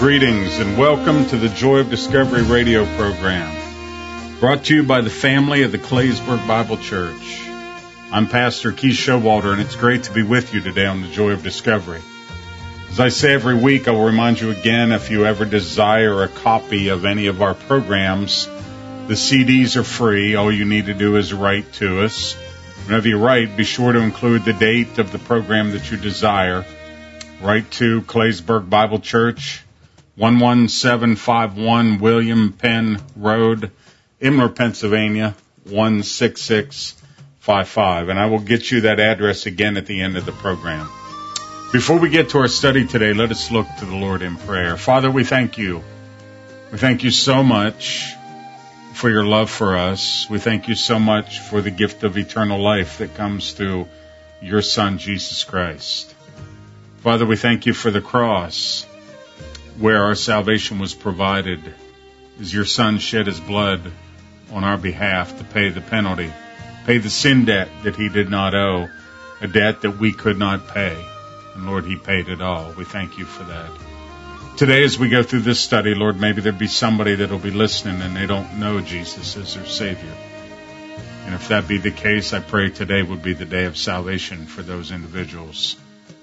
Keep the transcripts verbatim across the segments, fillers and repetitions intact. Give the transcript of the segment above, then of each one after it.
Greetings and welcome to the Joy of Discovery radio program, brought to you by the family of the Claysburg Bible Church. I'm Pastor Keith Showalter, and it's great to be with you today on the Joy of Discovery. As I say every week, I will remind you again, if you ever desire a copy of any of our programs, the C Ds are free. All you need to do is write to us. Whenever you write, be sure to include the date of the program that you desire. Write to Claysburg Bible Church, one one seven five one William Penn Road, Imler, Pennsylvania, one six six five five. And I will get you that address again at the end of the program. Before we get to our study today, let us look to the Lord in prayer. Father, we thank you. We thank you so much for your love for us. We thank you so much for the gift of eternal life that comes through your Son, Jesus Christ. Father, we thank you for the cross, where our salvation was provided, as your Son shed his blood on our behalf to pay the penalty, pay the sin debt that he did not owe, a debt that we could not pay. And Lord, he paid it all. We thank you for that. Today, as we go through this study, Lord, maybe there'll be somebody that'll be listening and they don't know Jesus as their Savior. And if that be the case, I pray today would be the day of salvation for those individuals.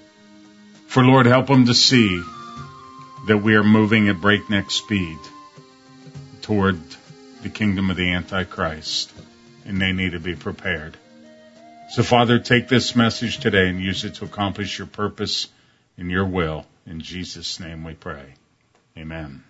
For Lord, help them to see that we are moving at breakneck speed toward the kingdom of the Antichrist, and they need to be prepared. So, Father, take this message today and use it to accomplish your purpose and your will. In Jesus' name we pray. Amen.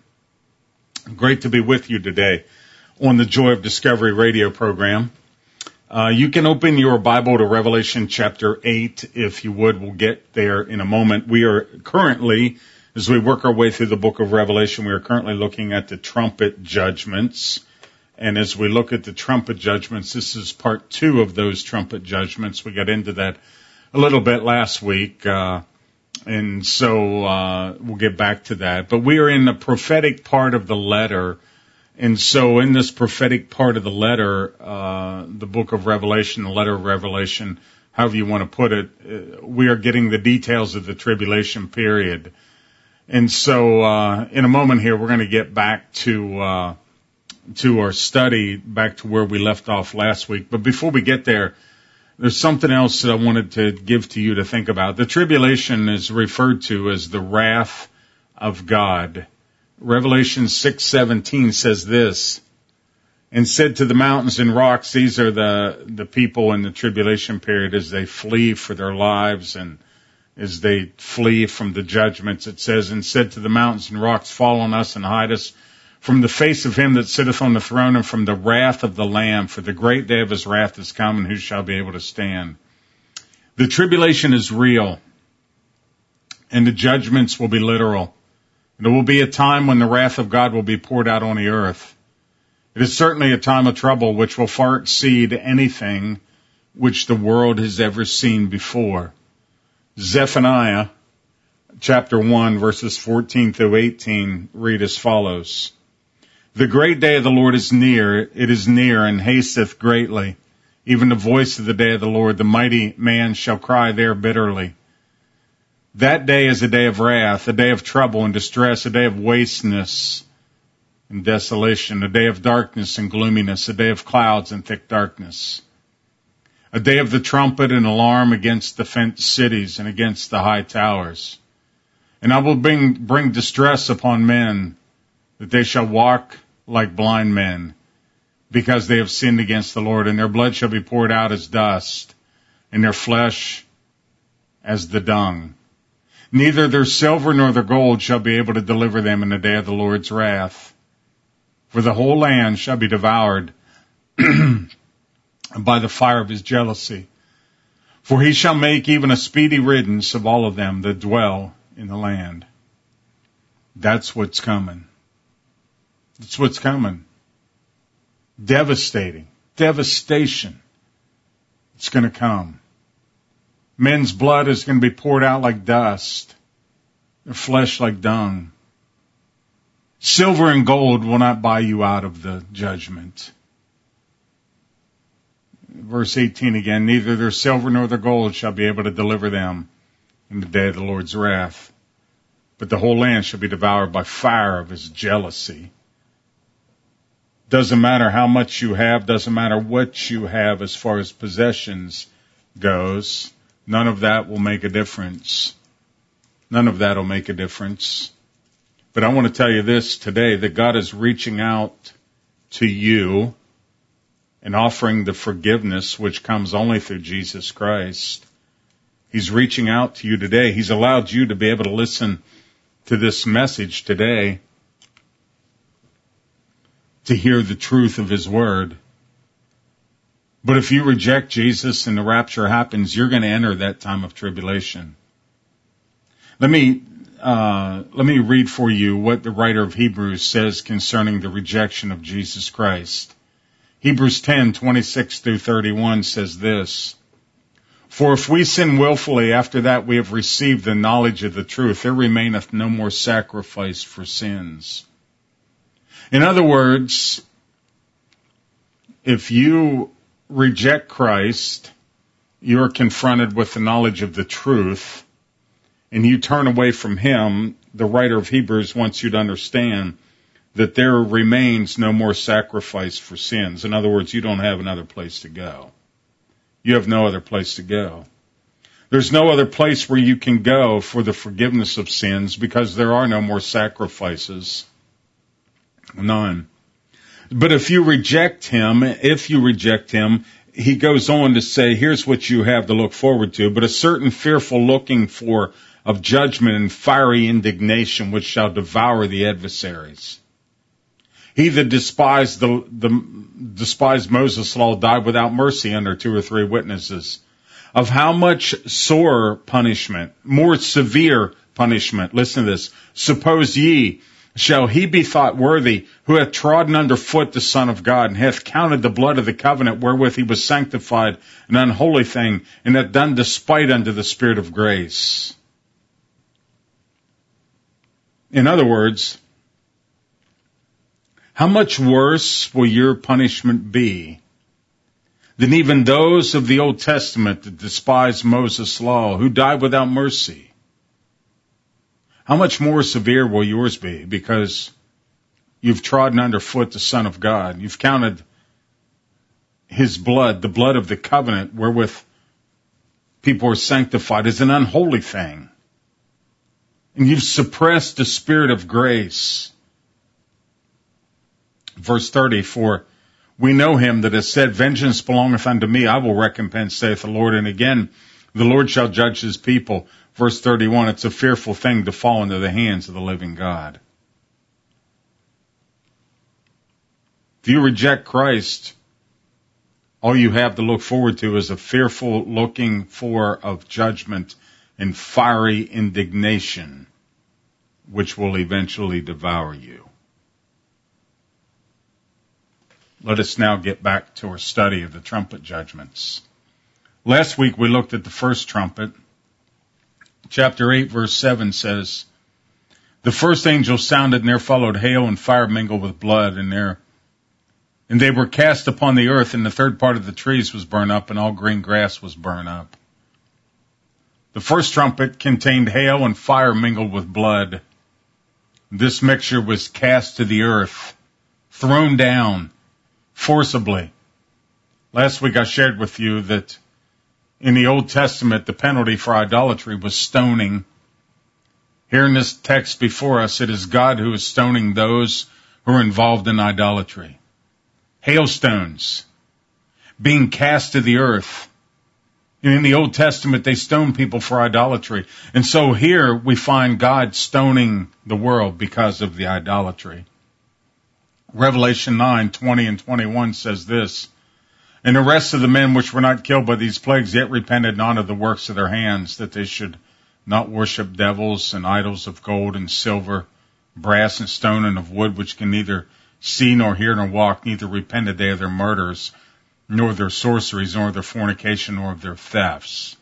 Great to be with you today on the Joy of Discovery radio program. Uh, you can open your Bible to Revelation chapter eight, if you would. We'll get there in a moment. We are currently, as we work our way through the book of Revelation, we are currently looking at the trumpet judgments. And as we look at the trumpet judgments, this is part two of those trumpet judgments. We got into that a little bit last week, uh, and so uh, we'll get back to that. But we are in the prophetic part of the letter. And so in this prophetic part of the letter, uh, the book of Revelation, the letter of Revelation, however you want to put it, uh, we are getting the details of the tribulation period. And so uh, in a moment here, we're going to get back to uh, to our study, back to where we left off last week. But before we get there, there's something else that I wanted to give to you to think about. The tribulation is referred to as the wrath of God. Revelation six seventeen says this, and said to the mountains and rocks, these are the, the people in the tribulation period as they flee for their lives and as they flee from the judgments. It says, and said to the mountains and rocks, fall on us and hide us from the face of him that sitteth on the throne and from the wrath of the Lamb, for the great day of his wrath is come, and who shall be able to stand? The tribulation is real, and the judgments will be literal. There will be a time when the wrath of God will be poured out on the earth. It is certainly a time of trouble which will far exceed anything which the world has ever seen before. Zephaniah chapter one, verses fourteen through eighteen read as follows. The great day of the Lord is near, it is near and hasteth greatly. Even the voice of the day of the Lord, the mighty man shall cry there bitterly. That day is a day of wrath, a day of trouble and distress, a day of wasteness and desolation, a day of darkness and gloominess, a day of clouds and thick darkness, a day of the trumpet and alarm against the fenced cities and against the high towers. And I will bring, bring distress upon men, that they shall walk like blind men, because they have sinned against the Lord, and their blood shall be poured out as dust, and their flesh as the dung. Neither their silver nor their gold shall be able to deliver them in the day of the Lord's wrath. For the whole land shall be devoured by the fire of his jealousy. For he shall make even a speedy riddance of all of them that dwell in the land. That's what's coming. That's what's coming. Devastating. Devastation. It's going to come. Men's blood is going to be poured out like dust, their flesh like dung. Silver and gold will not buy you out of the judgment. Verse eighteen again, neither their silver nor their gold shall be able to deliver them in the day of the Lord's wrath. but the whole land shall be devoured by fire of his jealousy. Doesn't matter how much you have, doesn't matter what you have as far as possessions goes, none of that will make a difference. None of that will make a difference. But I want to tell you this today, that God is reaching out to you and offering the forgiveness which comes only through Jesus Christ. He's reaching out to you today. He's allowed you to be able to listen to this message today, to hear the truth of his word. But if you reject Jesus and the rapture happens, you're going to enter that time of tribulation. Let me uh, let me read for you what the writer of Hebrews says concerning the rejection of Jesus Christ. Hebrews ten, twenty-six through thirty-one says this: For if we sin willfully after that we have received the knowledge of the truth, there remaineth no more sacrifice for sins. In other words, if you reject Christ, you're confronted with the knowledge of the truth, and you turn away from him, the writer of Hebrews wants you to understand that there remains no more sacrifice for sins. In other words, you don't have another place to go. You have no other place to go. There's no other place where you can go for the forgiveness of sins because there are no more sacrifices. None. But if you reject him, if you reject him, he goes on to say, here's what you have to look forward to, but a certain fearful looking for of judgment and fiery indignation which shall devour the adversaries. He that despised the, the despised Moses' law died without mercy under two or three witnesses. Of how much sorer punishment, more severe punishment, listen to this, suppose ye, shall he be thought worthy who hath trodden under foot the Son of God, and hath counted the blood of the covenant wherewith he was sanctified an unholy thing, and hath done despite unto the Spirit of grace? In other words, how much worse will your punishment be than even those of the Old Testament that despised Moses' law, who died without mercy? How much more severe will yours be because you've trodden underfoot the Son of God? You've counted his blood, the blood of the covenant wherewith people are sanctified, as an unholy thing. And you've suppressed the Spirit of grace. Verse thirty, for we know him that has said, vengeance belongeth unto me, I will recompense, saith the Lord. And again, the Lord shall judge his people. Verse thirty-one, it's a fearful thing to fall into the hands of the living God. If you reject Christ, all you have to look forward to is a fearful looking for of judgment and fiery indignation, which will eventually devour you. Let us now get back to our study of the trumpet judgments. Last week we looked at the first trumpet. Chapter eight, verse seven says, the first angel sounded, and there followed hail and fire mingled with blood, and there, and they were cast upon the earth, and the third part of the trees was burned up, and all green grass was burned up. The first trumpet contained hail and fire mingled with blood. This mixture was cast to the earth, thrown down forcibly. Last week I shared with you that in the Old Testament, the penalty for idolatry was stoning. Here in this text before us, it is God who is stoning those who are involved in idolatry. Hailstones being cast to the earth. And in the Old Testament, they stoned people for idolatry. And so here we find God stoning the world because of the idolatry. Revelation nine, twenty and twenty-one says this, and the rest of the men which were not killed by these plagues yet repented not of the works of their hands, that they should not worship devils and idols of gold and silver, brass and stone and of wood, which can neither see nor hear nor walk, neither repented they of their murders, nor of their sorceries, nor of their fornication, nor of their thefts.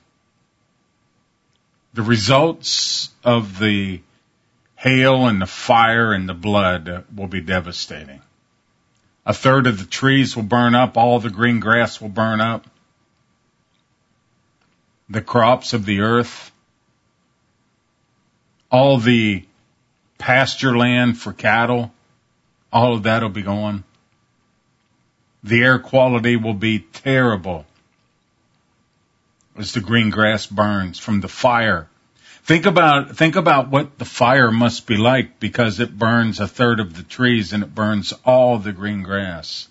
The results of the hail and the fire and the blood will be devastating. A third of the trees will burn up. All the green grass will burn up. The crops of the earth all the pasture land for cattle, all of that will be gone. The air quality will be terrible as the green grass burns from the fire. Think about, think about what the fire must be like, because it burns a third of the trees and it burns all the green grass.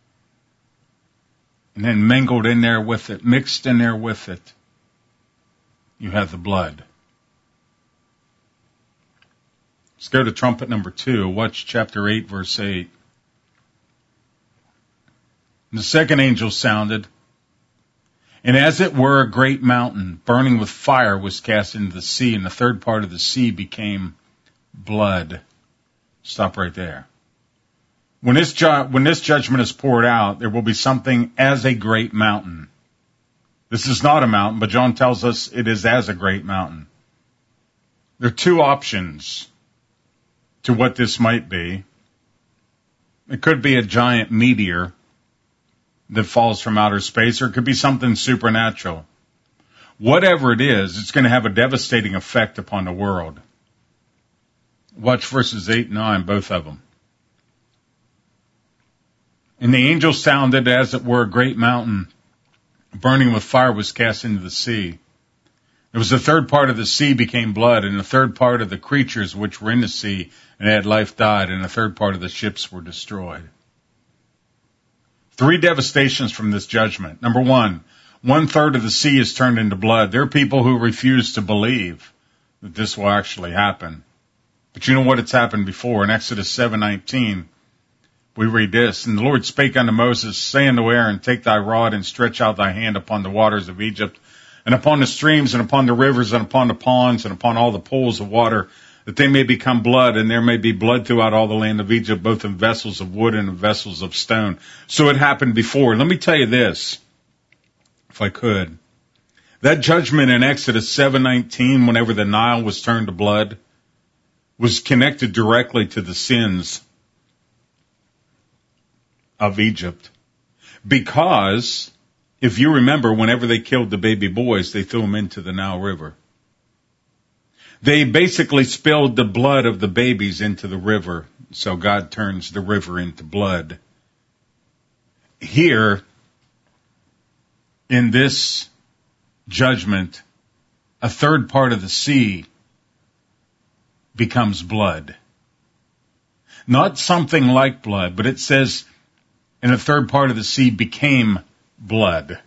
And then mingled in there with it, mixed in there with it, you have the blood. Let's go to trumpet number two. Watch chapter eight, verse eight. And the second angel sounded, and as it were a great mountain, burning with fire, was cast into the sea, and the third part of the sea became blood. Stop right there. When this, ju- when this judgment is poured out, there will be something as a great mountain. This is not a mountain, but John tells us it is as a great mountain. There are two options to what this might be. It could be a giant meteor that falls from outer space, or it could be something supernatural. Whatever it is, it's going to have a devastating effect upon the world. Watch verses eight and nine, both of them. And the angel sounded, as it were a great mountain, burning with fire, was cast into the sea. It was the third part of the sea became blood, and the third part of the creatures which were in the sea and had life died, and the third part of the ships were destroyed. Three devastations from this judgment. Number one, one third of the sea is turned into blood. There are people who refuse to believe that this will actually happen. But you know what? It's happened before. In Exodus seven nineteen, we read this, and the Lord spake unto Moses, say unto Aaron, take thy rod and stretch out thy hand upon the waters of Egypt, and upon the streams, and upon the rivers, and upon the ponds, and upon all the pools of water, that they may become blood, and there may be blood throughout all the land of Egypt, both in vessels of wood and in vessels of stone. So it happened before. Let me tell you this, if I could. That judgment in Exodus seven nineteen, whenever the Nile was turned to blood, was connected directly to the sins of Egypt. Because, if you remember, whenever they killed the baby boys, they threw them into the Nile River. They basically spilled the blood of the babies into the river, so God turns the river into blood. Here, in this judgment, a third part of the sea becomes blood. Not something like blood, but it says, and a third part of the sea became blood.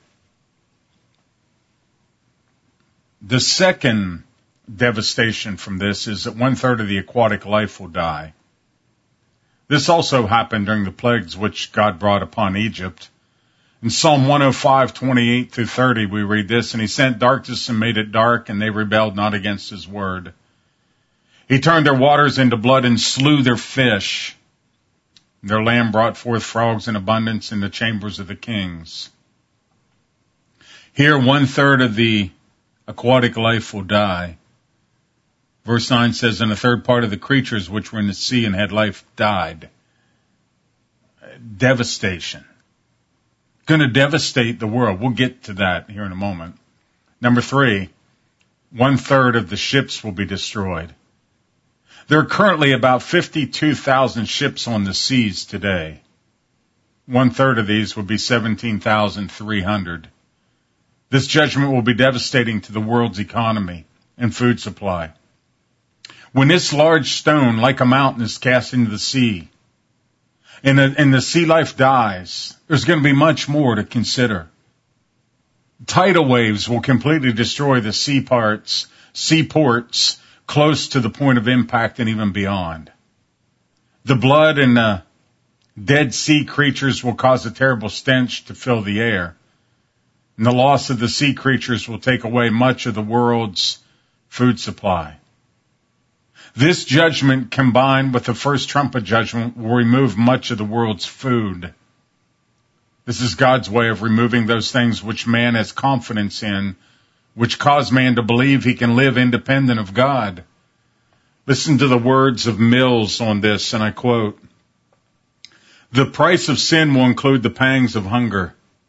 The second devastation from this is that one third of the aquatic life will die. This also happened during the plagues which God brought upon Egypt. In Psalm one oh five, twenty-eight through thirty, we read this, and he sent darkness and made it dark, and they rebelled not against his word. He turned their waters into blood and slew their fish. Their land brought forth frogs in abundance in the chambers of the kings. Here, one third of the aquatic life will die. Verse nine says, and a third part of the creatures which were in the sea and had life died. Devastation. Going to devastate the world. We'll get to that here in a moment. Number three, one third of the ships will be destroyed. There are currently about fifty-two thousand ships on the seas today. One third of these would be seventeen thousand three hundred. This judgment will be devastating to the world's economy and food supply. When this large stone, like a mountain, is cast into the sea, and the, and the sea life dies, there's going to be much more to consider. Tidal waves will completely destroy the sea parts, seaports, close to the point of impact and even beyond. The blood and the dead sea creatures will cause a terrible stench to fill the air. And the loss of the sea creatures will take away much of the world's food supply. This judgment, combined with the first trumpet judgment, will remove much of the world's food. This is God's way of removing those things which man has confidence in, which cause man to believe he can live independent of God. Listen to the words of Mills on this, and I quote, the price of sin will include the pangs of hunger.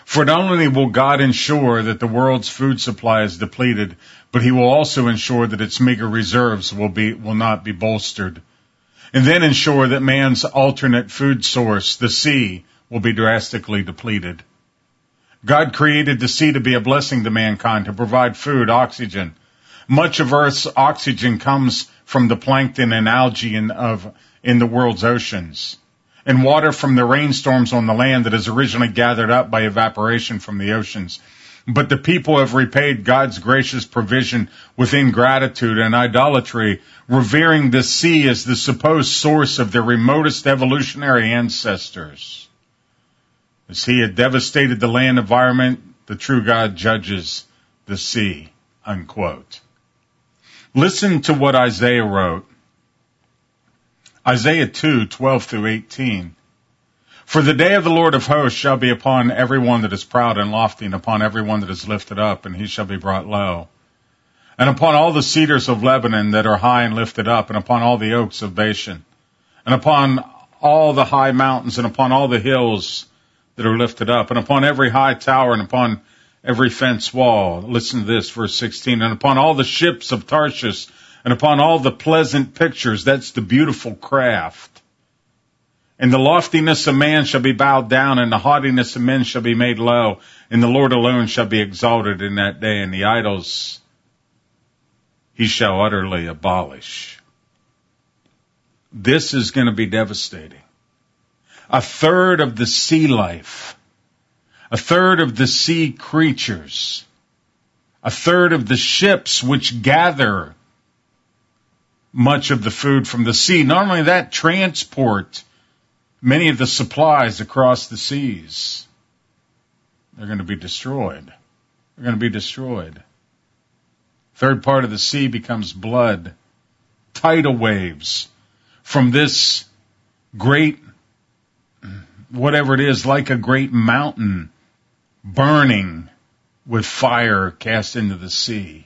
For not only will God ensure that the world's food supply is depleted, but he will also ensure that its meager reserves will be, will not be bolstered. And then ensure that man's alternate food source, the sea, will be drastically depleted. God created the sea to be a blessing to mankind, to provide food, oxygen. Much of Earth's oxygen comes from the plankton and algae in, of, in the world's oceans, and water from the rainstorms on the land that is originally gathered up by evaporation from the oceans. But the people have repaid God's gracious provision with ingratitude and idolatry, revering the sea as the supposed source of their remotest evolutionary ancestors. As he had devastated the land environment, the true God judges the sea. Unquote. Listen to what Isaiah wrote. Isaiah two, twelve through eighteen. For the day of the Lord of hosts shall be upon every one that is proud and lofty, and upon every one that is lifted up, and he shall be brought low. And upon all the cedars of Lebanon that are high and lifted up, and upon all the oaks of Bashan, and upon all the high mountains, and upon all the hills that are lifted up, and upon every high tower, and upon every fence wall. Listen to this, verse sixteen. And upon all the ships of Tarshish, and upon all the pleasant pictures, that's the beautiful craft. And the loftiness of man shall be bowed down, and the haughtiness of men shall be made low, and the Lord alone shall be exalted in that day, and the idols he shall utterly abolish. This is going to be devastating. A third of the sea life, a third of the sea creatures, a third of the ships which gather much of the food from the sea. Not only that, transport many of the supplies across the seas. They're going to be destroyed. They're going to be destroyed. Third part of the sea becomes blood. Tidal waves from this great, whatever it is, like a great mountain burning with fire cast into the sea.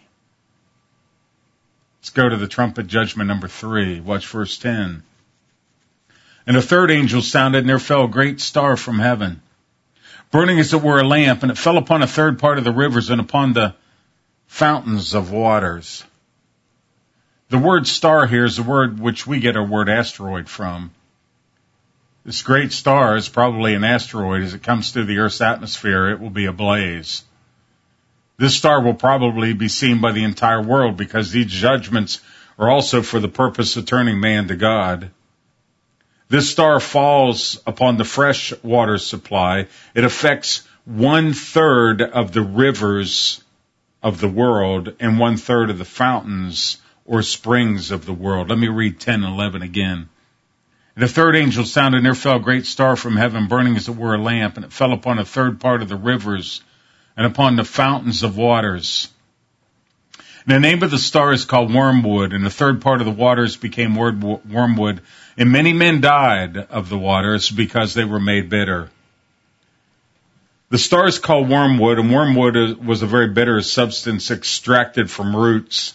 Let's go to the trumpet judgment number three. Watch verse ten. And a third angel sounded, and there fell a great star from heaven, burning as it were a lamp, and it fell upon a third part of the rivers and upon the fountains of waters. The word star here is the word which we get our word asteroid from. This great star is probably an asteroid. As it comes through the Earth's atmosphere, it will be ablaze. This star will probably be seen by the entire world, because these judgments are also for the purpose of turning man to God. This star falls upon the fresh water supply. It affects one third of the rivers of the world and one third of the fountains or springs of the world. Let me read ten and eleven again. And the third angel sounded, and there fell a great star from heaven, burning as it were a lamp, and it fell upon a third part of the rivers and upon the fountains of waters. And the name of the star is called Wormwood, and the third part of the waters became wormwood, and many men died of the waters because they were made bitter. The star is called wormwood, and wormwood was a very bitter substance extracted from roots.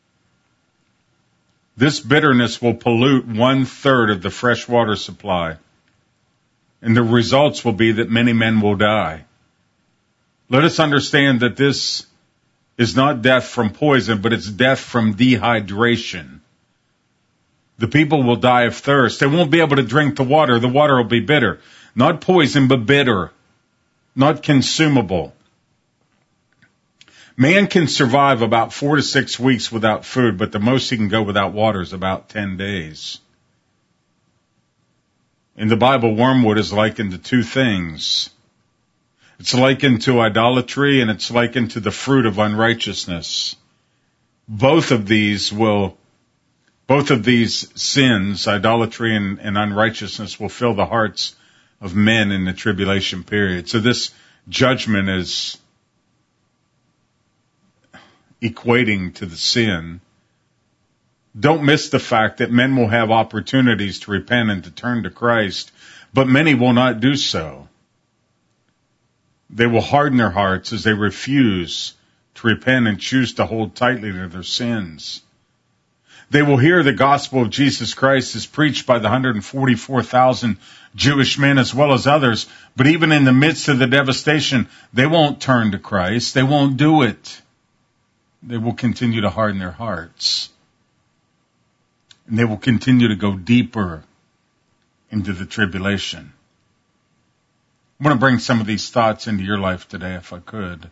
This bitterness will pollute one third of the fresh water supply, and the results will be that many men will die. Let us understand that this is not death from poison, but it's death from dehydration. The people will die of thirst. They won't be able to drink the water. The water will be bitter. Not poison, but bitter. Not consumable. Man can survive about four to six weeks without food, but the most he can go without water is about ten days. In the Bible, wormwood is likened to two things. It's likened to idolatry, and it's likened to the fruit of unrighteousness. Both of these will, both of these sins, idolatry and, and unrighteousness, will fill the hearts of men in the tribulation period. So this judgment is equating to the sin. Don't miss the fact that men will have opportunities to repent and to turn to Christ, but many will not do so. They will harden their hearts as they refuse to repent and choose to hold tightly to their sins. They will hear the gospel of Jesus Christ as preached by the one hundred forty-four thousand Jewish men as well as others. But even in the midst of the devastation, they won't turn to Christ. They won't do it. They will continue to harden their hearts. And they will continue to go deeper into the tribulation. I want to bring some of these thoughts into your life today, if I could.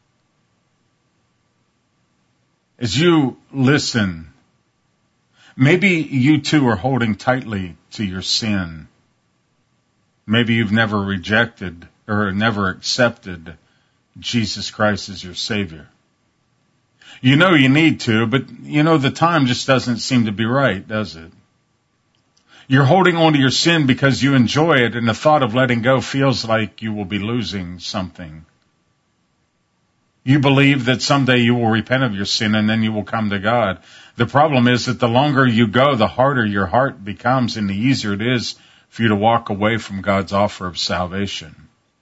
As you listen, maybe you too are holding tightly to your sin. Maybe you've never rejected or never accepted Jesus Christ as your Savior. You know you need to, but you know the time just doesn't seem to be right, does it? You're holding on to your sin because you enjoy it, and the thought of letting go feels like you will be losing something. You believe that someday you will repent of your sin and then you will come to God. The problem is that the longer you go, the harder your heart becomes and the easier it is for you to walk away from God's offer of salvation.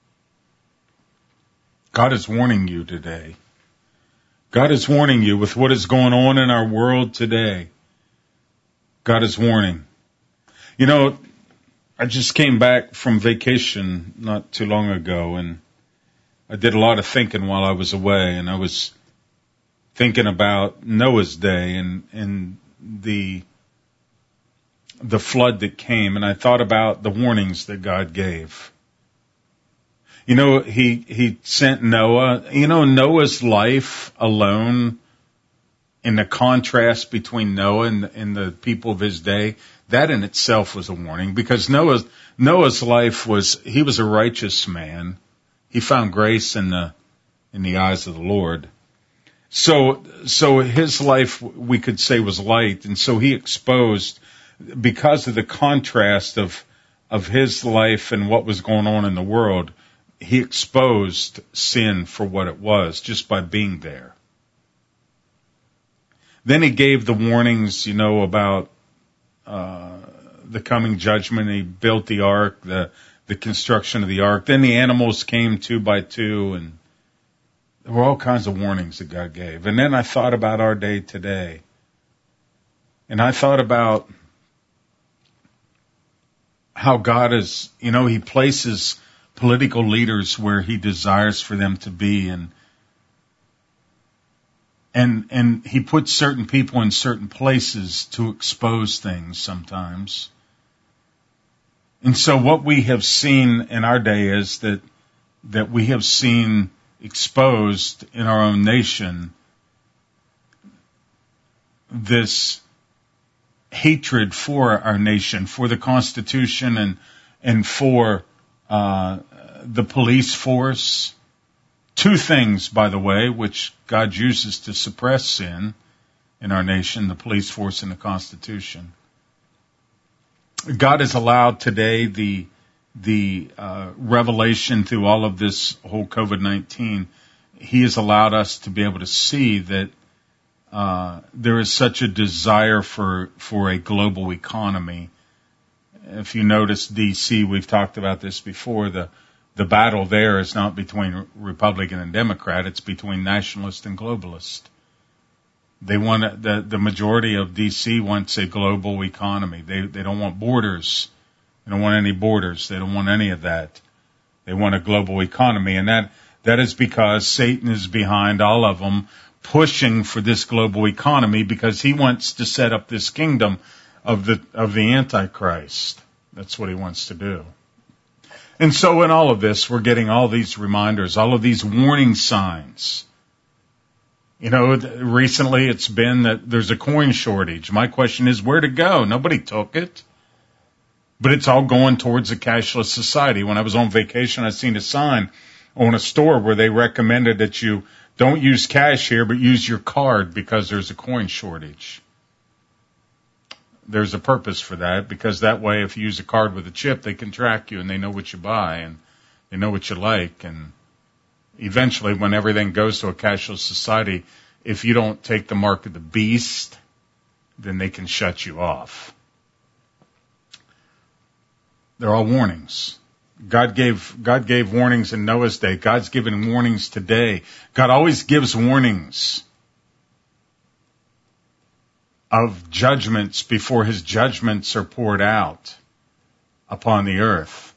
God is warning you today. God is warning you with what is going on in our world today. God is warning. You know, I just came back from vacation not too long ago, and I did a lot of thinking while I was away, and I was thinking about Noah's day and, and the, the flood that came, and I thought about the warnings that God gave. You know, he, he sent Noah. You know, Noah's life alone, in the contrast between Noah and, and the people of his day, that in itself was a warning, because Noah's, Noah's life was, he was a righteous man. He found grace in the, in the eyes of the Lord. So, so his life, we could say, was light. And so he exposed, because of the contrast of, of his life and what was going on in the world, he exposed sin for what it was just by being there. Then he gave the warnings, you know, about, uh, the coming judgment. He built the ark, the, the construction of the ark. Then the animals came two by two, and there were all kinds of warnings that God gave. And then I thought about our day today. And I thought about how God is, you know, he places political leaders where he desires for them to be, and and and he puts certain people in certain places to expose things sometimes. And so what we have seen in our day is that that we have seen exposed in our own nation this hatred for our nation, for the Constitution, and and for uh, the police force. Two things, by the way, which God uses to suppress sin in our nation: the police force and the Constitution. God has allowed today the the uh, revelation through all of this whole COVID nineteen. He has allowed us to be able to see that uh, there is such a desire for for a global economy. If you notice D C, we've talked about this before, the the battle there is not between Republican and Democrat, it's between nationalist and globalist. They want, the, the majority of D C wants a global economy. They, they don't want borders. They don't want any borders. They don't want any of that. They want a global economy. And that, that is because Satan is behind all of them, pushing for this global economy, because he wants to set up this kingdom of the, of the Antichrist. That's what he wants to do. And so in all of this, we're getting all these reminders, all of these warning signs. You know, recently it's been that there's a coin shortage. My question is, where'd it go? Nobody took it. But it's all going towards a cashless society. When I was on vacation, I seen a sign on a store where they recommended that you don't use cash here, but use your card because there's a coin shortage. There's a purpose for that, because that way if you use a card with a chip, they can track you and they know what you buy and they know what you like. And eventually, when everything goes to a cashless society, if you don't take the mark of the beast, then they can shut you off. They're all warnings. God gave, God gave warnings in Noah's day. God's given warnings today. God always gives warnings. of judgments before his judgments are poured out upon the earth.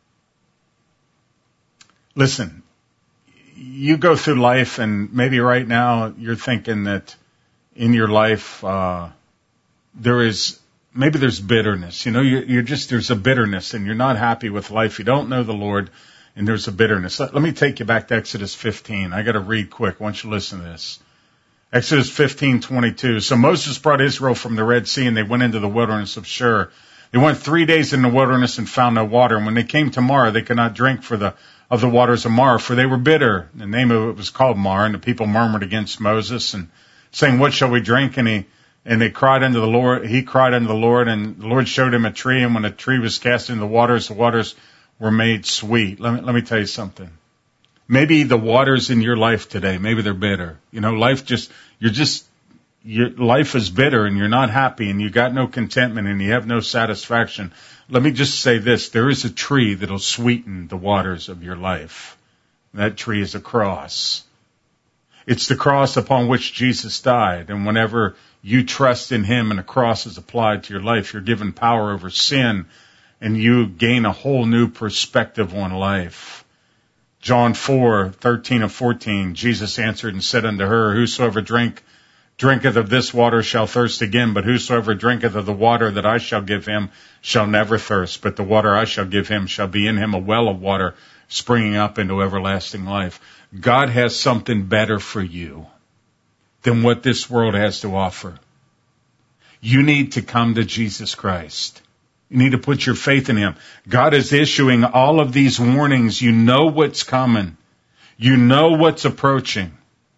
Listen, you go through life, and maybe right now you're thinking that in your life uh, there is, maybe there's bitterness. You know, you're, you're just, there's a bitterness, and you're not happy with life. You don't know the Lord, and there's a bitterness. Let, let me take you back to Exodus fifteen. I got to read quick. I want you to listen to this. Exodus fifteen twenty-two. So Moses brought Israel from the Red Sea, and they went into the wilderness of Shur. They went three days in the wilderness and found no water. And when they came to Marah, they could not drink for the of the waters of Marah, for they were bitter. The name of it was called Marah, and the people murmured against Moses and saying, "What shall we drink?" And he and they cried unto the Lord. He cried unto the Lord, and the Lord showed him a tree. And when a tree was cast into the waters, the waters were made sweet. Let me let me tell you something. Maybe the waters in your life today, maybe they're bitter. You know, life just, you're just, your life is bitter, and you're not happy, and you got no contentment, and you have no satisfaction. Let me just say this. There is a tree that'll sweeten the waters of your life. That tree is a cross. It's the cross upon which Jesus died. And whenever you trust in him and a cross is applied to your life, you're given power over sin, and you gain a whole new perspective on life. John four, thirteen and fourteen, Jesus answered and said unto her, Whosoever drink, drinketh of this water shall thirst again, but whosoever drinketh of the water that I shall give him shall never thirst, but the water I shall give him shall be in him a well of water springing up into everlasting life. God has something better for you than what this world has to offer. You need to come to Jesus Christ. You need to put your faith in him. God is issuing all of these warnings. You know what's coming. You know what's approaching.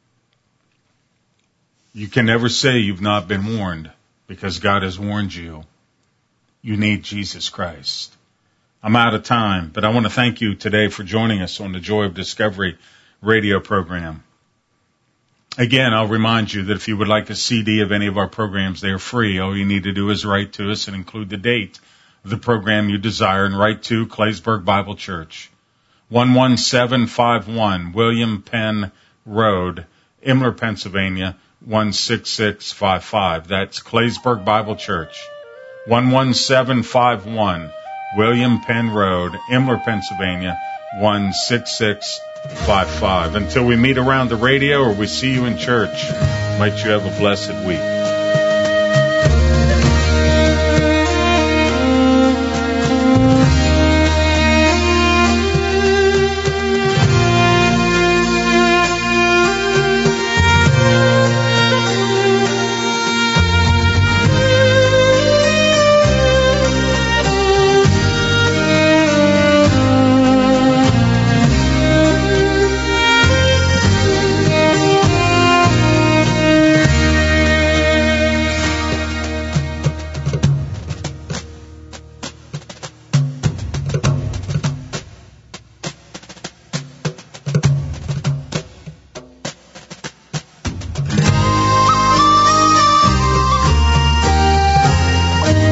You can never say you've not been warned, because God has warned you. You need Jesus Christ. I'm out of time, but I want to thank you today for joining us on the Joy of Discovery radio program. Again, I'll remind you that if you would like a C D of any of our programs, they are free. All you need to do is write to us and include the date of the program you desire, and write to Claysburg Bible Church, one one seven five one William Penn Road, Imler, Pennsylvania, one six six five five. That's Claysburg Bible Church, one one seven five one William Penn Road, Imler, Pennsylvania, one six six five five. Until we meet around the radio or we see you in church, might you have a blessed week.